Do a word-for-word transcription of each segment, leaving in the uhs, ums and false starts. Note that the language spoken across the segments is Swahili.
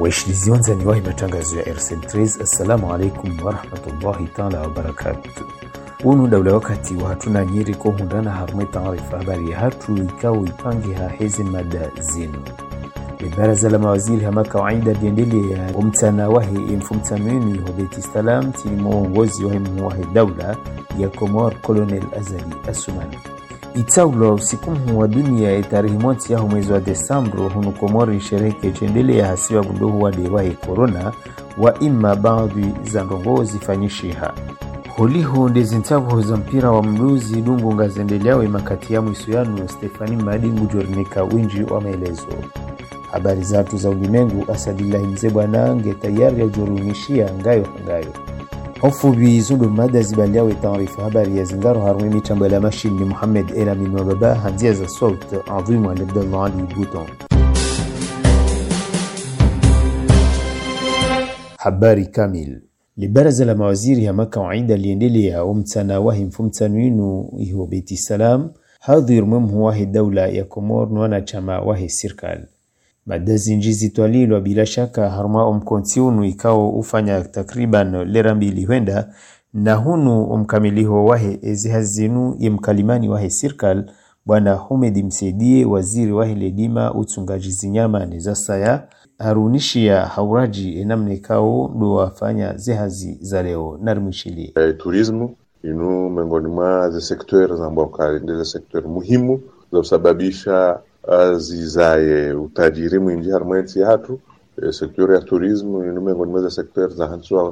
waishilizi wanzani wahi matangazo ya R S L three. Assalamu alaikum wa rahmatullahi ta'ala wa barakatuh. Unu daula wakati wa hatuna nyiri ko hundana harumai taarifa habari ya hatu ikawo ipange ha hezi mada zinu. Baraza la mawaziri hama kawaida liendelea ya umtana wahi mfumtanwini hobeti salam tini mwongozi wahi mwahi daula ya Komor Colonel Azali Asumani. Itaulo usiku wa dunia ya tarehe moja ya mwezi wa Desemba hunu Komori shereke chendelea hasiwa bunduhu wa dewahi corona wa ima baadhi za ndongo zifanyishiha. Holiho ndezi ntavu za mpira wa mluzi dungu ngazendelea imakati ya mwisuyanu Stefani Madingu jornika winji wa maelezo. Habari zatu za ulimengu asadillahi mzebwa naange tayari ya jorunishia ngayo ngayo. Hofu bizundo mada zibaliawe taarifa habari ya zingaro harumi mitambo la mashini ni Muhammad Elamin wa baba hanzia za sauti adhimu Ali Abdallah Ali Bouton. Habari kamil. Libaraza la mawaziri ya makawaida liendelea umtana wahi mfumtanwinu iho beti salam hadhir mumhu wahi daula ya Komor nwana chama wahi sirkal. Madazi njizi twalilwa bila shaka harma umkontiunu ikao ufanya takriban lera mbili huenda na hunu umkamiliho wahe ezi hazinu imkalimani wahe sirkal bwana Humedi Msedie waziri wahe ledima utungaji zinyama nezasaya harunishia hauraji enamne ikao ndo wafanya zehazi za leo narumishili. E, turismu inu mengoni mwa ze sektor za mbokali ndeze sektor muhimu za usababisha zizaye utajiri mwingi harmwensi hatu. E, sektor ya turismu inu mengoni mwa ze sektor za hansua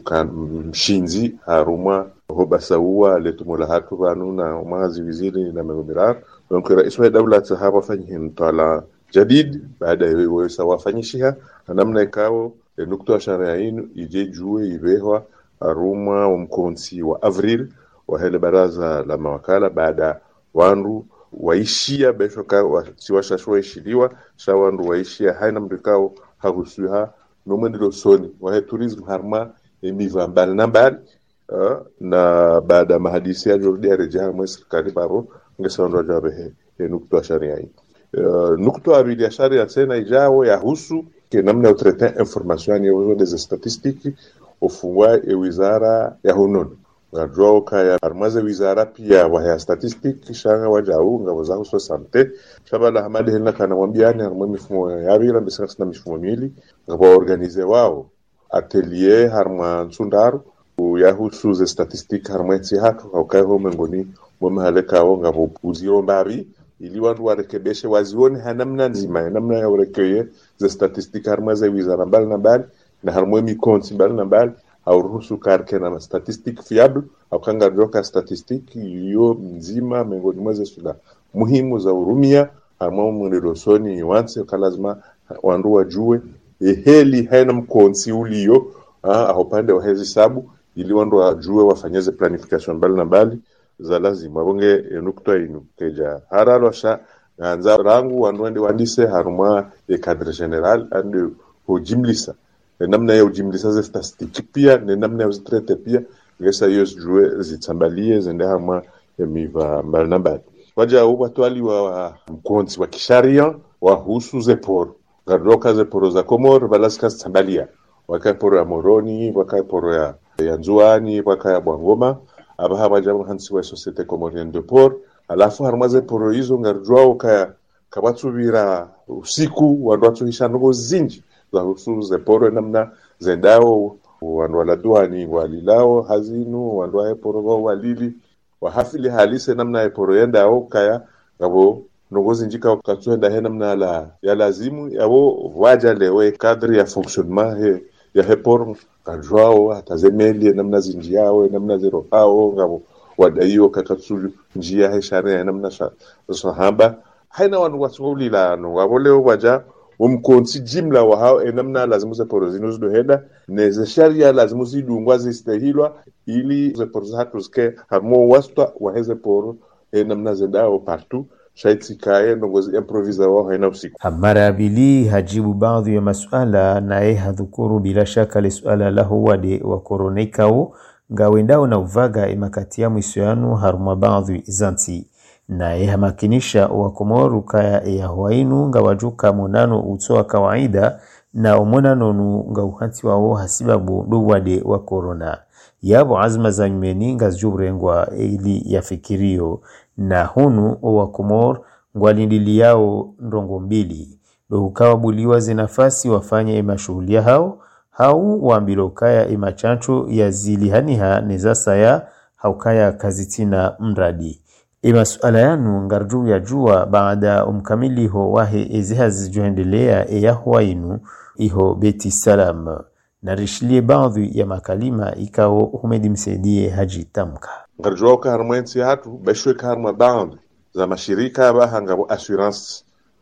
mshinzi haruma hobasaua letumola hatu vanu na umazi wizili na mengomirar. Donc rais wa dawla hapa fanyihin tala jadid baada ya wesa wafanyishiha namna ikao e, nukta wa sharia inu ije juwe ibehwa haruma umkonsi wa avril wa hele baraza la mawakala baada wandu waishia beshoka wa, siwasha shwa ishiliwa shawandu waishia haina mrikao hagusuha nomendilo soni wahe turism harma emiva mbali na mbali uh, na baada mahadisi ya jordi ya rejiha mwe sirikali baro ngesa wandu wajabehe e, nukta wa sharia inu. Uh, nukta wa bili ya sharia tena ijawo ya husu ke namna utrete information ya uzo deze statistiki ufungwa e wizara ya hunono. Ngajua kaya armaze wizara pia wahaya statistiki shanga wajau nga wazahu so sante shabala hamadi hina kana wambiani harma mifumo ya vila mbisa na mifumo mili ngaba organize wao atelier harma nsundaru ya husu ze statistiki harma etsi hatu haukai ho mengoni mwamehaleka ho ngaba uziro mbabi ili wandu warekebeshe wazione hanamna nzima namna ya urekeye ze statistiki harma ze wizara mbali na mbali na harma mikonsi mbali na mbali au ruhusu karke na statistic fiable au kanga joka statistic yo mzima mengoni mwaze sula muhimu za urumia harma mwendelo soni wanse kalazima wandu wajue eheli haina mkonsi ulio au pande wa hezi sabu ili wandu wajue wafanyeze planification mbali na mbali za lazima bonge nukta inu keja haralo sha ganza rangu wandu wende wandise haruma e cadre general ande hojimlisa namna ya ujimlisa za statistiki pia ni namna ya uzitrete pia ngesa yos jue zitambalie zende hama ya miva mbali na mbali waja watu wa mkonzi wa kisharia wa husu zeporo gardoka zeporo za Komor balaska zitambalia wakai poro ya Moroni wakai poro ya, ya Nzuani wakai ya Bwangoma abaha wajamu hansi wa Societe Comorienne de Port alafu haruma zeporo hizo ngarjua wakaya kabatsubira usiku wanduatu hishanugo zinji za husu zeporo namna zendao wandu waladuani walilao hazinu wandu wa eporo walili wahafili halise namna eporo yenda au kaya ngabo nogozi njika wakatuenda he namna la ya lazimu yabo waja lewe kadri ya fonctionnement he ya heporo kajwao hatazemeli namna zinjiao namna zero hao ngabo wadaiyo kakatsu njia he sharia namna sahaba haina wandu wasuli la no wabo leo waja umkonsi jimla wa hao enamna lazimu ze porozino zido heda neze sharia lazimu zidungwa zistehilwa ili ze porozo hatuske hamo wasta waheze poro enamna zedao partout shaitsi kae nongozi improvisa wao haina usiku. Hamara abili hajibu baadhi ya masuala na ye hadhukuru bila shaka le suala lahu wade wa koronekao ngawendao na uvaga imakati ya mwisuyanu haruma baadhi izanti. Na ye hamakinisha wa Komoru kaya ya huainu ngawajuka monano utoa kawaida na omona nonu nga uhanti wao hasibabu ndo wade wa corona. Yabo azma za nyumeni nga zjubrengwa ili yafikirio na hunu wa Komor ngwalindili yao ndongo mbili. Ndo hukawa buliwa zinafasi wafanye mashuhulia hao, hao waambilokaya imachancho ya zili haniha nezasaya haukaya kazitina mradi. Ima suala yanu ngarju ya jua baada umkamiliho wahe ezihazi juhendelea e yahwa inu iho beti salam. Narishilie baadhi ya makalima ikao humedi msaidie haji tamka. Ngarju waka harmwensi hatu beshwe karma baadhi za mashirika baha ngabo assurance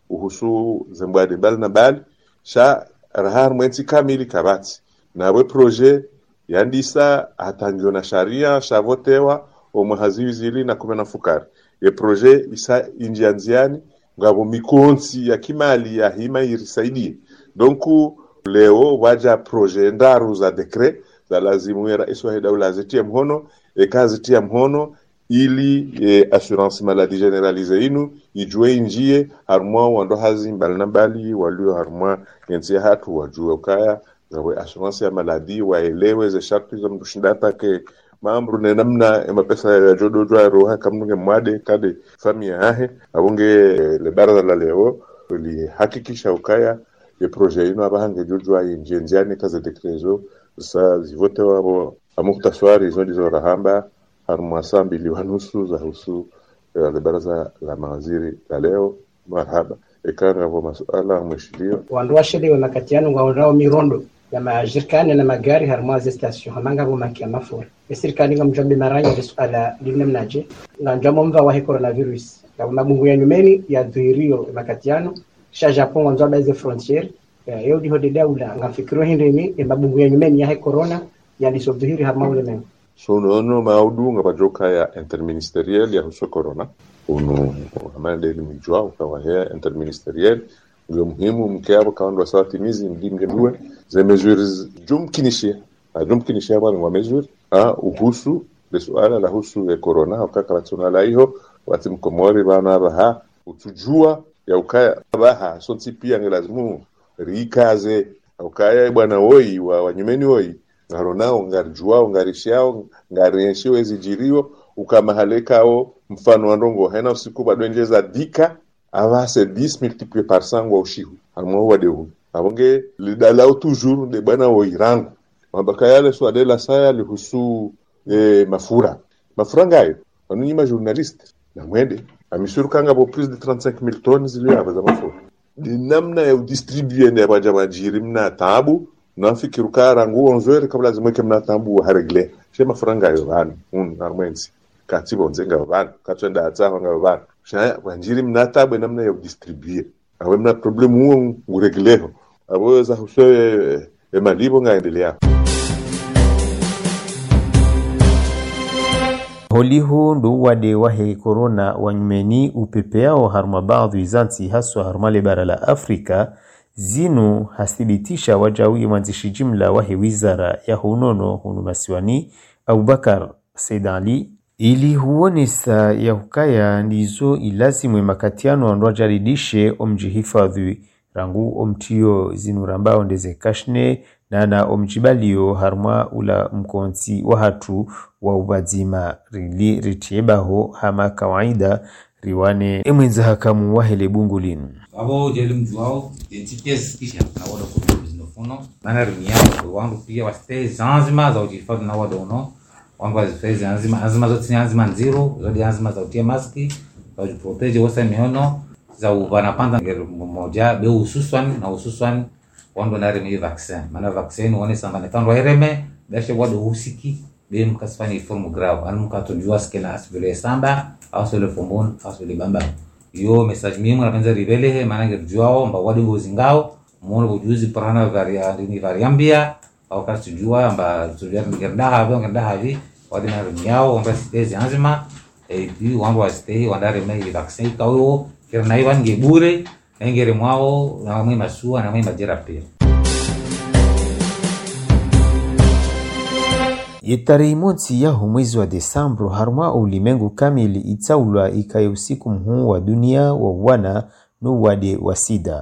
uhusu zembwade bali na bali sha rahar mwensi kamili kabati na we projet yandisa hatangio na sharia shavotewa omuhaziwi zili na kumena fukari e projet isa injianziani ngabo mikonsi ya kimali ya hima irisaidie. Donku leo waja projet ndaru za dekret za lazimu ya raisu wa daula zitia mhono e kazi tia mhono ili e, assurance maladie generalize inu ijue injie harmwa wando hazi mbali na mbali walio harmwa yensi hatu wajue ukaya zawe assurance ya maladie waelewe ze sharti za mdushindata ke maambru ne namna ema pesa ya jodo jwa roha kamnunge mwade kade familia hahe abunge le baraza la leo li hakikisha ukaya ye projet inu abahange jujwa injenziani kaze dekrezo sa zivote wabo amuktaswari zo dizo rahamba harma sambili wanusu za husu ya baraza la mawaziri la leo. Marhaba ikanga kwa masuala mwishilio wandu washiliwa makatiano nga wandrao mirondo ya majirkani na magari harma za station hamanga kwa makia mafura esirikani nga mjambi maranya ya suala limne mnaje nga njamo mva wahe coronavirus ya mabungu ya nyumeni ya dhuirio makatiano sha Japon wanzo baize frontier yeo di hodedea ula nga fikiro hindemi ya mabungu ya nyumeni ya he corona ya disobdhiri harma ule meni. So no maudu nga bajoka ya interministeriel ya huso corona unu hamande ni mjua ukawa ya interministeriel ndio muhimu mkeabo kaundu wa sawa timizi mdimge duwe ze mesures jumkinishia jumkinishia wale wa mesure ha uhusu le suala la husu ya corona wakaka watunala hiyo wati mkomori bana baha utujua ya ukaya baha sonti pia ni lazimu rikaze ukaya bwana woi wa wanyumeni woi ngaronao ngarjuao ngarishiao ngarienshiwe zijirio ukamahalekao mfano wa ndongo hena usiku badwenjeza dika avase dix multiplié par cent wa ushihu almo wa dehu abonge lidalao toujours de bana wo irangu mabaka yale so adela saya lihusu e, mafura mafura ngayo wanunyi journaliste na mwende amishuru kanga bo plus de trente-cinq mille tonnes zilio abaza mafura ni namna ya distribuer ne abaja majiri mna tabu na fikiru kara nguo nzwere kabla zimweke mna tabu haregle shema franga yo bana un armensi katibo nzenga bana katwenda atsaho nga bana shaya wanjiri mna tabu namna ya distribuer awe mna problem huo nguregleho abo za husoe e malibo ngaendelea. Holiho ndo wade wahe corona wanyumeni upepeao harma baadhi izanti haswa harmale bara la Afrika zinu hasibitisha wajawi mwanzishi jimla wahe wizara ya hunono hunu masiwani Abubakar Said Ali ili huonesa ya hukaya ndizo ilazimwe makatiano andwa jaridishe omjihifadhi rangu omtio zinu rambao ndeze kashne na na omjibalio harma ula mkonti wahatu wa ubadzima rili ritiebaho hama kawaida riwane emwenza hakamu wahele bungulinu abo jeli mjuao yentipies kisha na wada kubizi no fono mana rimiao wangu pia waste zanzima za ujifadhi na wada uno wangu waste zanzima azima zote ni azima nziro zodi azima za utia maski za ujiproteje wasa mihono za uvanapanda moja be ususwan na ususwan wando na remi vaccin mana vaccin wone sambane tanro reme dashe wada usiki be mkasfani formu grave anu mkatojua skela asbele samba au sele fombon au sele bamba yo message mimu napenza rivele he manange juao mba wadi ngao mono bujuzi parana varia ni variambia au kasi jua mba tujua ngerda havi ngerda havi wadi na remiao mba sitezi anzima e bi wangu wasitei wandare mei vaccin kao kirna iwan gebure engere mwao na mwe masua na mwe majera pia. Yetari monsi ya mwezi wa Desambro harma ulimengu kamili itaulwa ikaye usiku mhuu wa dunia wa wana no wade wa sida.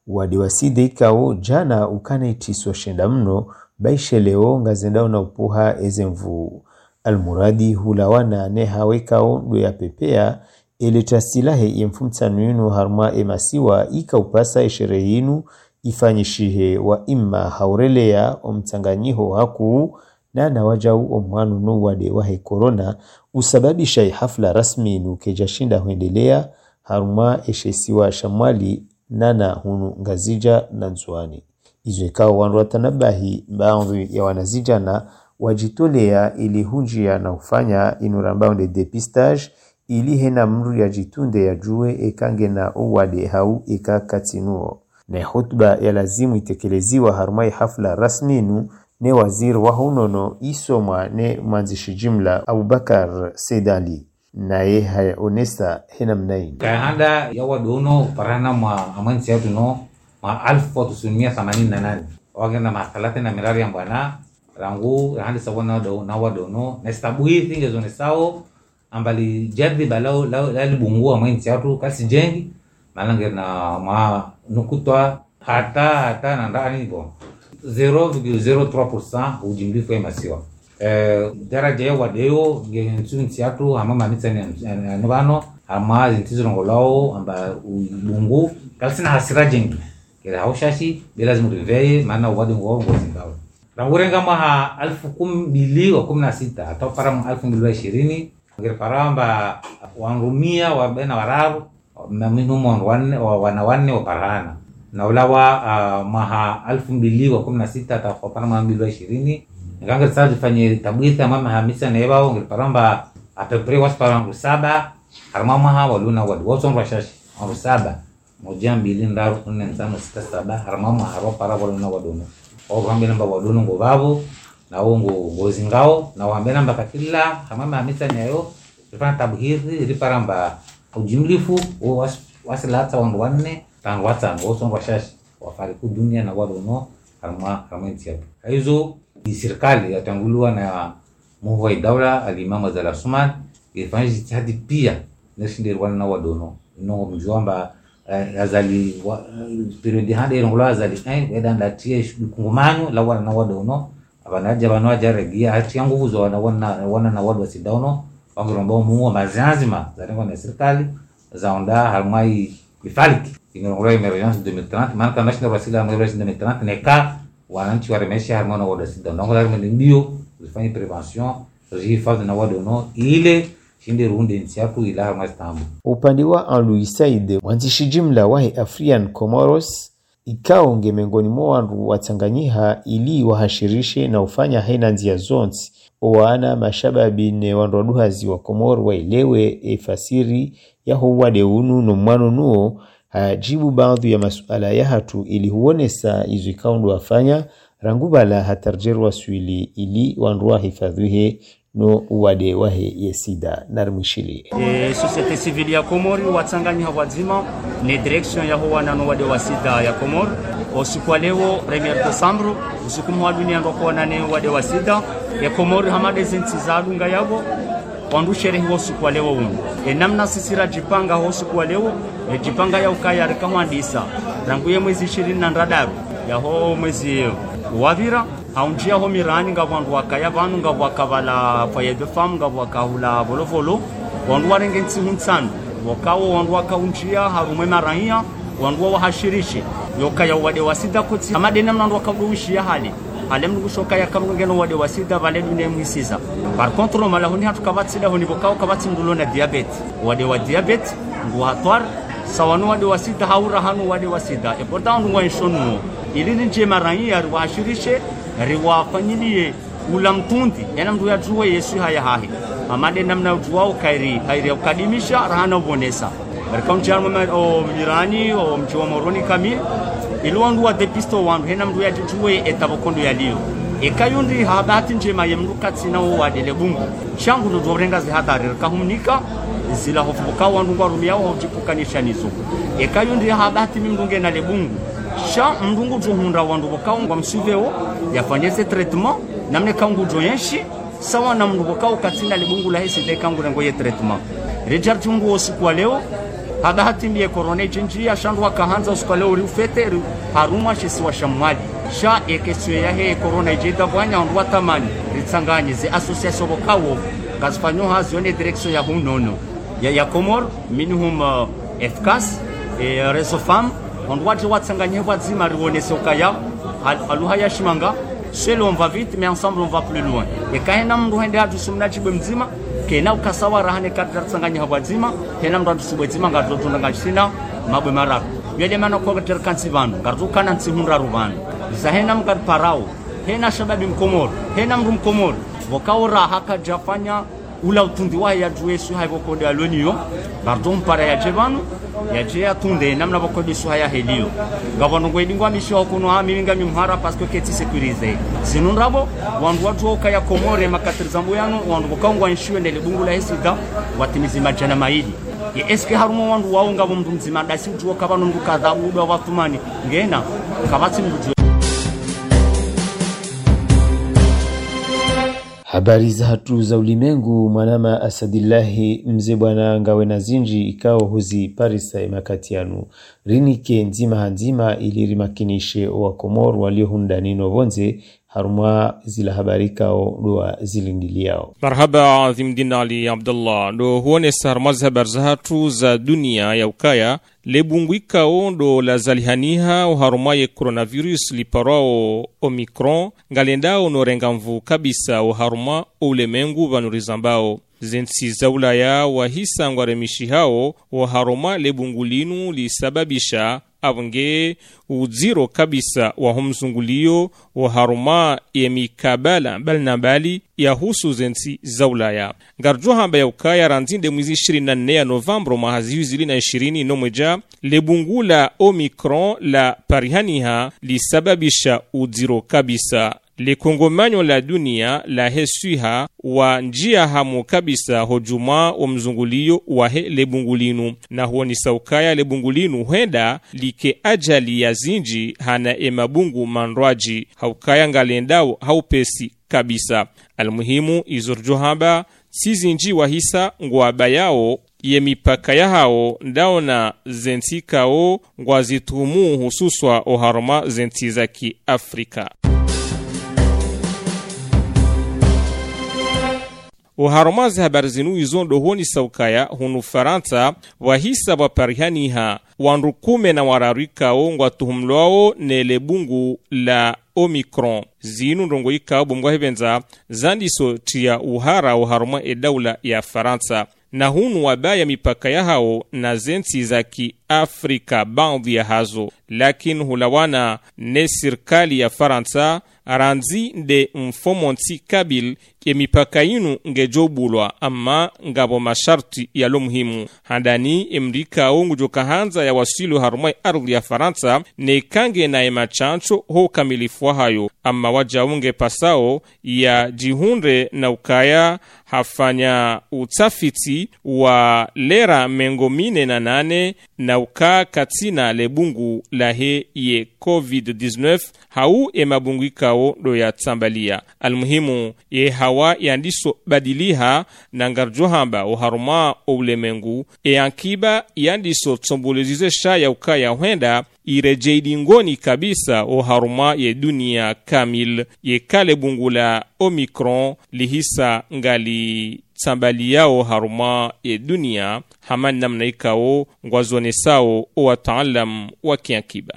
wade waside ikao jana ukana itiswa shenda mno baishe leo ngazendao na upuha ezemvu almuradi hulawana ne hawekao ndo ya pepea eleta silahe yemfumtsanwinu harma emasiwa ika upasa isherehinu ifanyishihe wa imma haurelea omtanganyiho haku na nawajau omwanu no wade wahe corona usababisha hafla rasmi nukejashinda huendelea harma eshesiwa shamwali nana hunu ngazija na nzuani. Izo ikao wanru watanabahi baadhi ya wanazijana wajitolea ili hunjia na ufanya inurambao de depistage ili hena mru ya jitunde ya juwe ekange na uwade hau eka katinuo. Na hotuba ya lazimu itekeleziwa harumai hafla rasminu ne waziri wa hunono isomwa ne mwanzishi jimla Abubakar Sedali. Na ye haya onesa hena mnaini. Kaya handa ya wadono parana mwa amansi yatu no ma alfu tusunia themanini na nane. Wagenda makalate na mirari ya mbwana rangu handi sawa na wadono na stabuhi thinge zone sao ambali jadi balao lali bungua amansi yatu kasi jengi malange na ma nukutwa hata hata na ndani hivyo zero virgule zero tatu percent ujimlifu ya masiwa. Eh, daraja ya wadeo gensu nsiatu hama mamita ni anubano hama zintizo ngolao amba ubungu kalsina hasira jengi kila haushashi bila zimuriveye maana wadi ngoo ngozi ngao rangurenga maha alfu kumbili wa kumna sita atau para alfu mbili wa ishirini ngiri paramba wanrumia wabena warabu maminumu wanne wanawanne wa parana na ulawa uh, maha alfu mbili wa kumna sita atau para mbili wa ishirini nganga tsaji fanye tabwitha mama hamisa na ebao ngiri paramba apepre wasparangu saba harmama ha waluna wadu wasongu washashi wangu saba moja mbili ndaru nne nsano sita saba harmama haro para waluna wadono ogo hambe namba wadono ngobabu na ungu ngozingao na wambe namba kakila hamama hamisa na eo rifana tabuhizi riparamba ujimlifu was, wasilata wangu wanne tangu watangu wasongu washashi wafariku dunia na wadono harma harma ntiyabu hizo serikali yatangulua na muhwa idawla alimama za Lasman ilifanya jitihadi pia nashindiri wana wadono no mjomba uh, azali uh, periodi hande ngula azali eh wedanda tie kungumanyo la wana wadono abanaja banwaja regia hati yangu huzo wana wana wana na wadu wasidaono wangiromba muwa mazanzima za rengo na serikali za onda harmai ifaliki ingiromba emergence deux mille trente marka national wasila emergence deux mille trente neka wananchi waremesha harmona wada sida ndongo lazima ndio zifanye prevention zihifadhi na wadono ile shinde runde nsiaku ila harma stambu. Upande wa Anlui Said mwanzishi jimla wahe Afrian Comoros ikao ngemengoni mwa wanru watanganyiha ili wahashirishe na ufanya haina nzia zonzi owana mashababi ne wanru waduhazi wa Komoro wailewe efasiri ya huwade unu no mwano nuo hajibu baadhi ya masuala ya hatu ili huonesa izu ikaundu wafanya rangubala hatarjeru wa suili ili wanruwa hifadhuhe no uwade wahe yesida narmishili. E, Societe Civili ya Komori watanganyiha wazima ni direction ya huwa nano wade wasida ya Komori. Usiku leo premier Desembre usiku mwaduni ando kuona ni wade wasida ya Komori hamade zinti zalunga yabo wandu sherehi usiku leo umu. E, namna sisira jipanga usiku leo e, jipanga ya ukaya rikamwandisa ranguye mwezi ishirini na ndadaru ya ho mwezi wavira haunjia ho mirani ngavandu wakaya vanu ngavu wakavala foyer de femme ngavu wakahula volovolo wandu warengensi huntsanu wakawo wandu wakaunjia harume marahia wandu wahashirishi yokaya wade wasida koti amadena mnandu wakaduishia hali hale mnugushoka ya kamungeno wade wasida vale dune mwisiza par contre mala honi hatukabatsida honi vokao kabatsi mdulo na diabetes wade wa diabetes ngu hatwar sawanu wade wasida haura hanu wade wasida e portandu ngwa inshonu ili nje marahia wahashirishe riwafanyilie ula mtundi yana mtu ya tuwe Yesu haya hahi amade namna utuwao kairi kairi ukadimisha rahana ubonesa barikam charma o mirani o mchiwa moroni kamil ilwandu wa depisto wandu hena mtu ya tuwe etabokondo ya liyo ekayundi habati njema yemlukatsi na wadele bungu changu ndo dorenga zihadari kahumnika zila hofuka wandu ngwa rumia ho jipukanisha nizo ekayundi habati mimdunge na lebungu sha mdungu johunda wandu bokao ngwa msuveo yafanyese traitement namne kangu joyenshi sawa na mndu bokao katina libungu la hesi de kangu ngoye traitement rejar tungu usiku leo hada hatimie korone jinjia shandu wakahanza uskale uri ufete haruma shisi wa shamwali sha ekeswe ya he korona ijida bwanya ondu watamani ritsanganye ze association bokawo gasfanyo hazo ne direction ya hunono ya ya Komor minimum uh, efkas e reso fam ondu wati watsanganye bwazima riwonese ukaya aluha ya shimanga seul on va vite mais ensemble on va plus loin e kaena mndu hende hatu sumna chibwe mzima kena ukasawa rahane kadra tsanganye habwazima kena mndu subwezima ngadotunda ngashina mabwe marako yele mana kwa ter kansi vandu ngarukana ntsimura rubanu zahena mkar parao hena shababi Mkomor hena mndu Mkomor vokaora haka jafanya ula utundi wa ya juesu haivo kode aloniyo bardon para ya jevanu ya je atunde namna bokode su haya helio gavano gwedingwa misho kuno ha miminga mimhara parce que keti sécurisé sinunrabo wandu watu oka ya Komore makatrizambo yano wandu bokangwa nshiwe ndele bungula hesida watimizi majana maili ye eske harumo wandu waunga mndu mzima dasi utuo kabano ndu kadha udo watumani ngena kabati mndu. Habari za hatu za ulimengu. Mwanama Asadillahi mze bwana ngawe na zinji ikao huzi Parisa imakatianu rinike nzima hanzima ili rimakinishe wa Komor waliohunda nino vonze haruma zila habari kao doa zilindiliao. Marhaba azimdina Ali Abdullah do huone sar mazhabar za hatu za dunia ya ukaya lebungwikao do la zalihaniha uharumaye coronavirus liparao Omicron ngalendao norengamvu kabisa uharuma ulemengu vanurizambao zensi za ulaya wahisa ngwaremishi hao uharuma lebungulinu lisababisha avunge uziro kabisa wa humzungulio wa haruma ya mikabala mbali na mbali ya husu zensi za ulaya. Ngarjo hamba ya ukaya ranzinde mwizi ishirini na nne ya Novembro mahaziyu zili na ishirini nomweja lebungula Omicron la parihaniha lisababisha uziro kabisa. Le kongomanyo la dunia la hesuiha wa njia hamu kabisa hojuma wa mzungulio wa he lebungulinu na huo ni saukaya lebungulinu huenda like ajali ya zinji hana emabungu manrwaji haukaya ngalendao haupesi kabisa. Almuhimu izurjo hamba si zinji wa hisa ngwaba yao ye mipaka ya hao ndao na zenti kao ngwazitumu hususwa oharoma zenti za ki Afrika. Uharomazi habari zinu izondo huoni saukaya hunu Faransa wahisa waparihaniha wanrukume na wararika ongwa tuhumloao nelebungu la Omicron zinu ndongo ikao bumgwa hebenza zandiso tia uhara uharoma edaula ya Faransa na hunu wabaya mipaka ya hao na zenti za ki Afrika baadhi ya hazo lakini hulawana ne sirkali ya Faransa aranzi de mfomonti kabil ke mipaka inu ngejobulwa ama ngabo masharti ya lo muhimu handani emrika ongu joka hanza ya wasilu harumai ardhi ya Faransa ne kange na emachancho ho kamilifwa hayo ama wajaunge pasao ya jihunre na ukaya hafanya utafiti wa lera mengomine na nane na uka katina lebungu lahe ye covid dix-neuf hau emabungu ikao do ya tsambalia. Almuhimu ye hawa yandiso badiliha na ngarjohamba uharuma ulemengu e ankiba yandiso tsombolezize sha ya ukaya huenda irejeidi ngoni kabisa o haruma ye dunia kamil ye kale bungula Omicron lihisa ngali tsambalia o haruma ye dunia haman namna ikao ngwazone sao o wataalam wa kiankiba.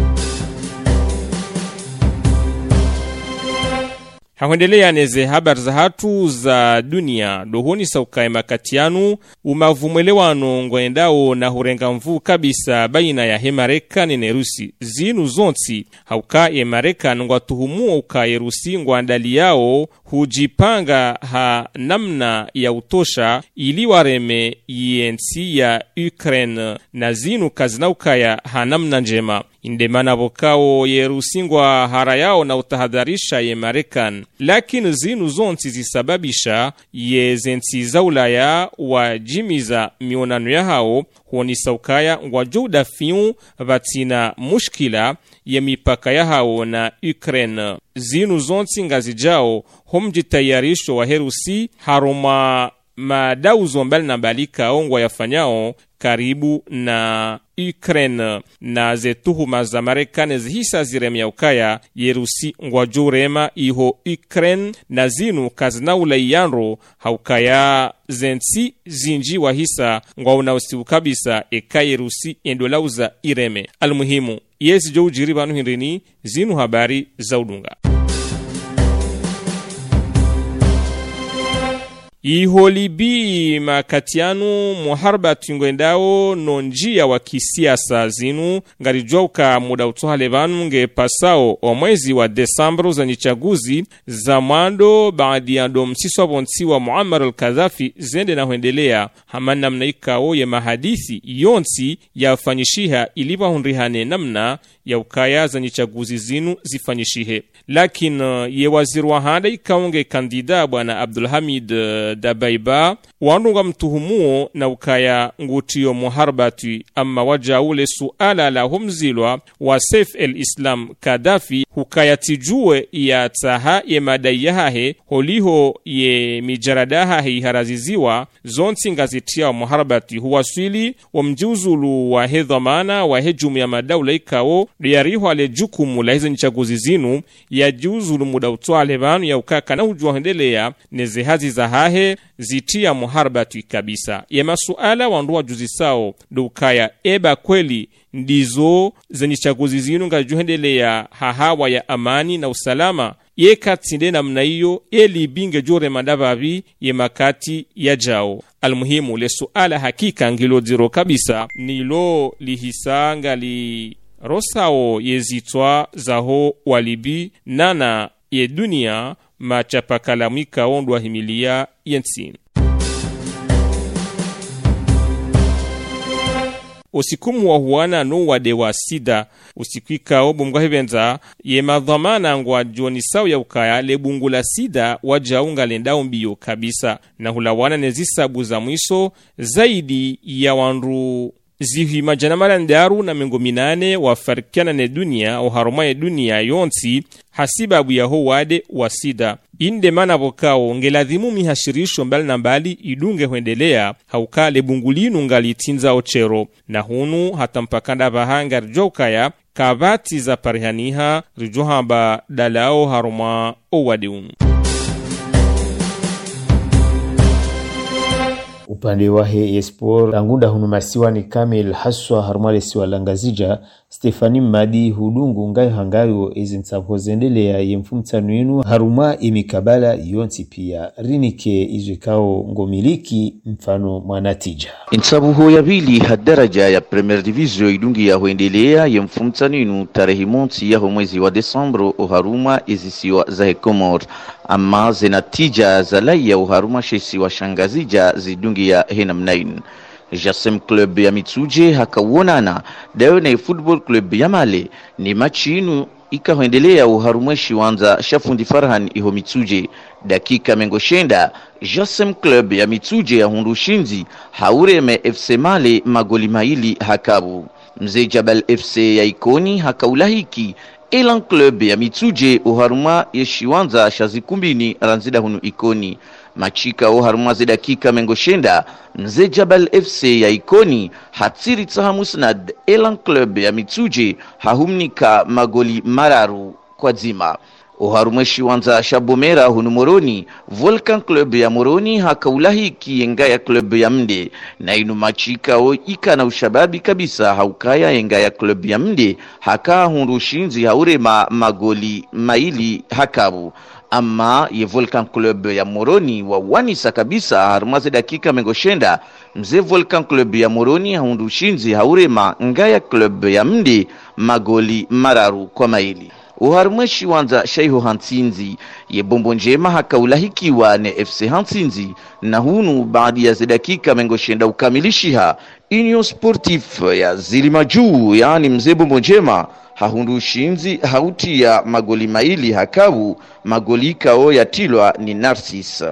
Hawendelea neze habari za hatu za dunia dohoni saukai makatianu umavumwelewano ngwendao na hurenga mvu kabisa baina ya Hemarekani na Rusi zinu zonti hauka ye Marekani ngwatuhumu uka ye Rusi ngwandali yao hujipanga ha namna ya utosha ili wareme yensi ya Ukraine na zinu kazina ukaya ha namna njema indemana bokao ye Rusi ngwa hara yao na utahadharisha ye Marekani lakini zinu zonti zisababisha ye zenti za ulaya wa jimiza mionano ya hao huoni saukaya ngwajuda fiu vatina mushkila ye mipaka ya hao na Ukraine. Zinu zonti ngazijao homjitayarisho wa Herusi haroma madauzo mbali na mbali kaongwa yafanyao karibu na Ukraine na zetuhuma za Marekani zihisa ziremya ukaya yerusi ngwajurema iho Ukraine na zinu kazinaula iyanro haukaya zensi zinji wa hisa ngwauna usiu kabisa eka yerusi endolauza ireme. Almuhimu yezi jo ujiri banu hinrini zinu habari za udunga. Iholibi makatianu muharba tungoendao nonjia wa kisiasa zinu ngarijouka muda utoha levanu nge pasao o mwezi wa Desambro za nichaguzi za mwando baadi ya ndo msiso bonsi wa Muammar al-Kadhafi zende na huendelea hamana mnaikao ye mahadithi yonsi ya fanyishiha iliva hunrihane namna ya ukaya za nichaguzi zinu zifanyishihe. Lakin ye waziri wa hada ikaunge kandida bwana Abdulhamid Dabaiba wanunga mtuhumuo na ukaya ngutiyo muharbati amma waja ule suala la humzilwa wa Saif el-Islam Kadhafi hukaya tijue ya taha ye madaiyahahe holiho ye mijaradahahe iharaziziwa zonti ngazitia wa muharbati huwaswili wa mjuzulu wa hedhamana wa hejumu ya madaula ikao liyariho ale jukumu la hizo nchaguzi zinu ya juzulu muda utoa levanu ya ukaka na hujua hendelea nezehazi za hahe zitia muharbati kabisa. Ye masuala wanduwa juzi sao dukaya eba kweli ndizo zenye chaguzi zinu nga juhendelea hahawa ya amani na usalama ye katinde na mnaiyo ye libinge jure mandavavi ye makati ya jao. Almuhimu le suala hakika ngilo diro kabisa nilo lihisanga li rosao yezitwa zaho walibi nana ye dunia machapakalamika ondwa himilia yensin. Osikumu wa huana no wade wa sida usikwika obu mga hebenza ye madhamana ngwa joni sao ya ukaya lebungula sida wajaunga lendao mbiyo kabisa na hulawana nezisabu za mwiso zaidi ya wanru zihi majana mara ndaru na mengo minane wafarikiana ne dunia o haruma ye dunia yonsi hasibabu ya ho wade wa sida. Inde mana vokao ngeladhimu mihashirisho mbali na mbali idunge huendelea hauka lebungulinu ngali tinza ochero na hunu hata mpakanda vahanga rijokaya kavati za parihaniha rijohamba dalao haruma o wade unu. Upande wahe espor angunda hunumasiwa ni Kamil Haswa harumale siwa langazija Stefani Madi hudungu ngai hangayo izinsapo zendelea yemfumtanu yenu haruma imikabala yonti pia rinike izwekao ngomiliki mfano mwanatija. Insabu ho ya vili hadaraja ya Premier Division idungi ya huendelea yemfumtanu yenu tarehi monti ya mwezi wa Desambro o haruma izisiwa za Komor. Ama zenatija za laia o haruma shesi wa shangazija zidungi ya henamnain. Jasem Club ya Mitsuje hakawonana Dayone Football Club ya Male ni machi inu ikahuendelea uharumweshi wanza Shafundi Farhan iho Mitsuje dakika mengoshenda. Jasem Club ya Mitsuje ya hundushinzi haureme F C Male magoli maili hakabu. Mzee Jabal F C ya Ikoni hakaulahiki Elan Club ya Mitsuje uharuma yeshiwanza shazikumbini ranzida hunu Ikoni. Machika o haruma ze dakika mengoshenda Mzee Jabal F C ya Ikoni hatsiri tsahamusnad Elan Club ya Mitsuje hahumnika magoli mararu kwa zima. O harumweshi wanza Shabomera hunu Moroni Volcan Club ya Moroni hakaulahiki yenga ya Club ya Mde na inu machika o ika na ushababi kabisa haukaya yenga ya Club ya Mde haka hundushinzi haurema magoli maili hakabu. Ama ye Volcan Club ya Moroni wa wanisa kabisa harumaze dakika mengoshenda Mzee Volcan Club ya Moroni haundushinzi haurema ngaya Club ya Mde magoli mararu kwa maili. Uharumweshi wanza Shaiho Hansinzi ye Bombo Njema hakaulahikiwa ne F C Hansinzi na hunu baadi ya zedakika mengoshenda ukamilishiha Union Sportif ya Zilimajuu yaani Mzee Bombo Njema hahundu shinzi hauti ya magoli maili hakabu magoli kao ya tilwa ni Narcis.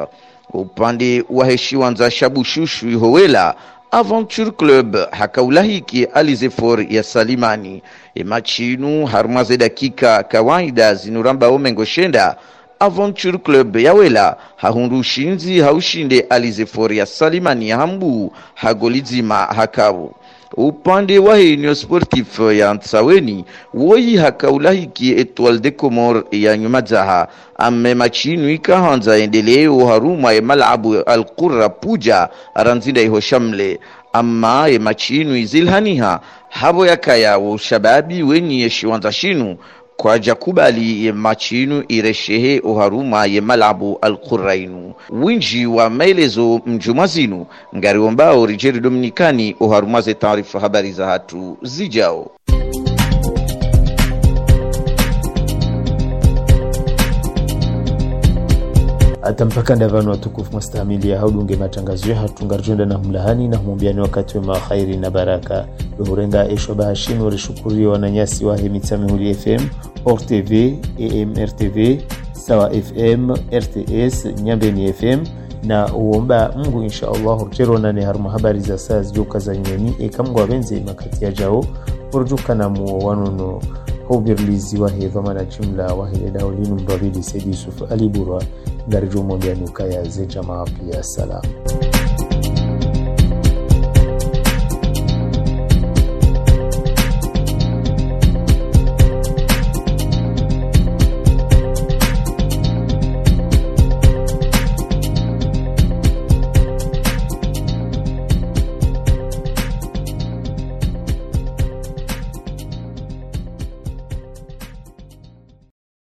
Upande wa heshiwanza Shabushushu Ihowela Aventure Club hakaulahiki Alizefor ya Salimani. Emachinu harumaze dakika kawaida zinuramba omengoshenda Aventure Club ya Wela hahundu shinzi haushinde Alizeforia Salimani ya Hambu hagolizima hakabu. Upande wa Union Sportif ya Ntsaweni woi hakaulahiki Etoile de Comore ya Nyumadzaha ame machinu ikahanza endeleo haruma ya Malabu Al-Qurra Puja aranzinda iho shamle ama ya machinu izilhaniha habo yakaya wa shababi wenye yeshiwanza shinu kwa jakubali ya machinu ireshehe uharuma ya Malabu Al-Qurrainu. Winji wa maelezo mjumazinu ngari wombao Rijeri Dominikani uharumaze taarifa habari za hatu zijao. Atampaka ndavano watukufu mustahimili ya haudunge matangazo ya hatungarjonda na humlahani na humumbiani wakati wa makhairi na baraka. Uhurenga esho bahashini warishukuri wananyasi wa Hemitami Huli F M, O R T V, A M R T V, Sawa F M, R T S, Nyambeni F M, na uomba Mungu insha Allah urjero na ni haruma habari za saa zijuka za nyeni eka Mungu wabenze makati ya jao urjuka na muwanono hubirlizi wa hedhama na jumla wa hededa ulinu mbavili Saidi Yusuf Ali Burwa ngarijo mwambianuka ya ze jamaa pia salam.